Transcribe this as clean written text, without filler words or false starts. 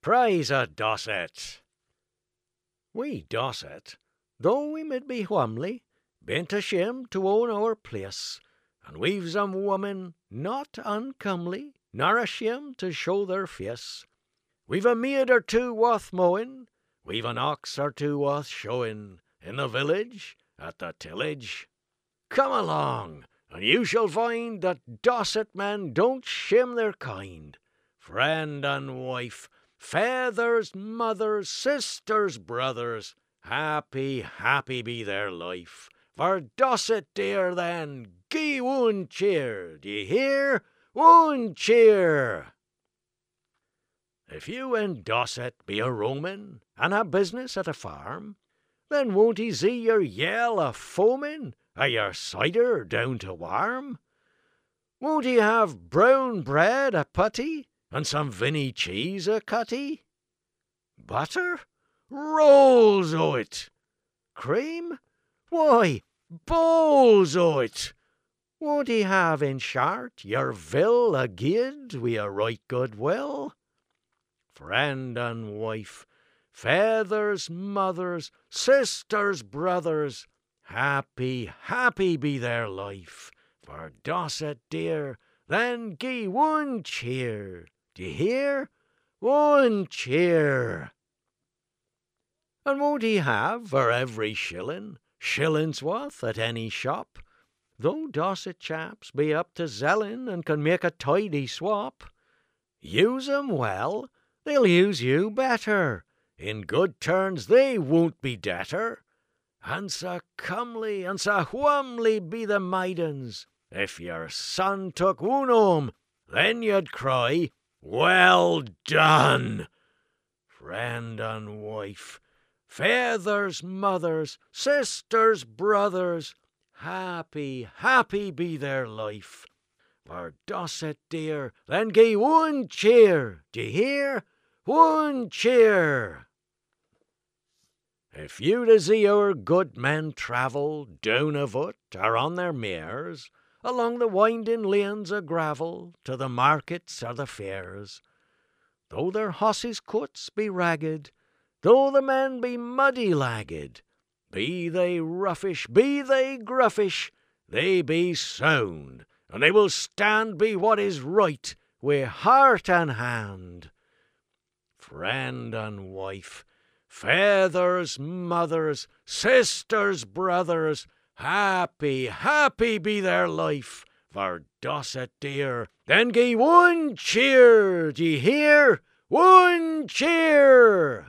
cries a Dosset. We Dosset, though we mid be whamly, bent ashamed to own our place, and we've some women not uncomely, nor ashamed to show their face. We've a maid or two worth mowing, we've an ox or two worth showing, in the village, at the tillage. Come along, and you shall find that Dosset men don't shame their kind. Friend and wife, fathers, mothers, sisters, brothers, happy, happy be their life. For Dosset dear, then, gie one cheer, d'ye hear? One cheer! If you in Dosset be a Roman, and have business at a farm, then won't he see your yell a foaming, or your cider down to warm? Won't he have brown bread a putty, and some vinny cheese a cutty? Butter? Rolls o't! Cream? Why, bowls o't! Won't he have, in short, your vill a guid wi' a right good will? Friend and wife, fathers, mothers, sisters, brothers, happy, happy be their life. For Dosset dear, then gie one cheer, d'ye hear? One cheer! And won't he have, for every shilling's worth at any shop, though Dosset chaps be up to zelling and can make a tidy swap? Use 'em well, they'll use you better. In good turns they won't be debtor. And sae comely and sae whamly be the maidens, if your son took one home, then you'd cry, well done! Friend and wife, fathers, mothers, sisters, brothers, happy, happy be their life. For Dosset dear, then gie one cheer, d'ye hear? One cheer! If you to see our good men travel down a foot or on their mares, along the winding lanes of gravel to the markets or the fairs, though their hosses' coats be ragged, though the men be muddy-lagged, be they roughish, be they gruffish, they be sound, and they will stand by what is right wi' heart and hand. Friend and wife, fathers, mothers, sisters, brothers, happy, happy be their life. For Dosset dear, then gie one cheer, d'ye hear? One cheer!